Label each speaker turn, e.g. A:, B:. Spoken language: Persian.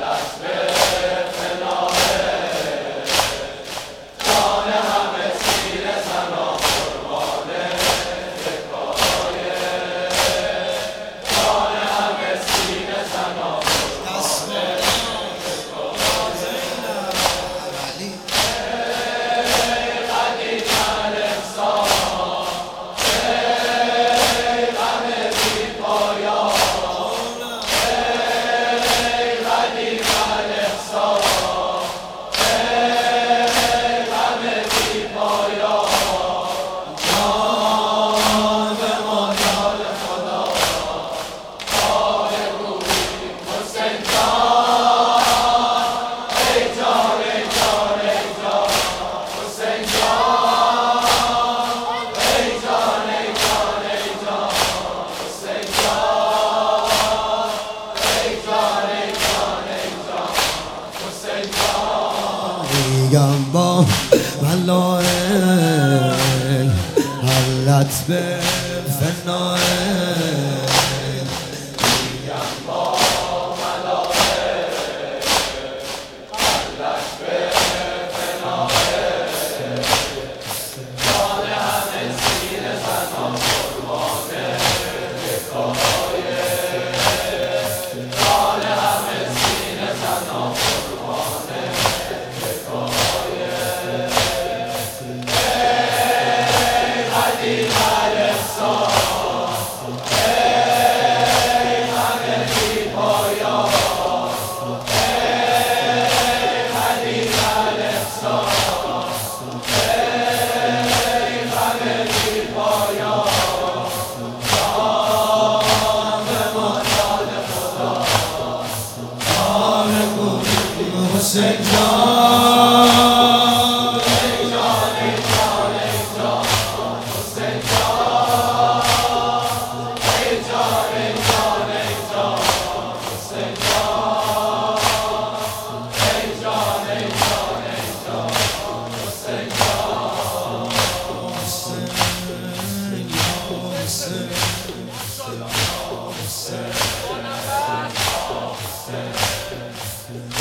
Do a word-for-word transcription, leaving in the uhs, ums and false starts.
A: میگم با ملائک حلت به فنائک میگم با ملائک حلت به فنائک جان همه سینه زنان قربان بکایه جان همه سینه زنان قربان Say John, say John, say John, say John, say John, say John, say John, say John, say John, say John.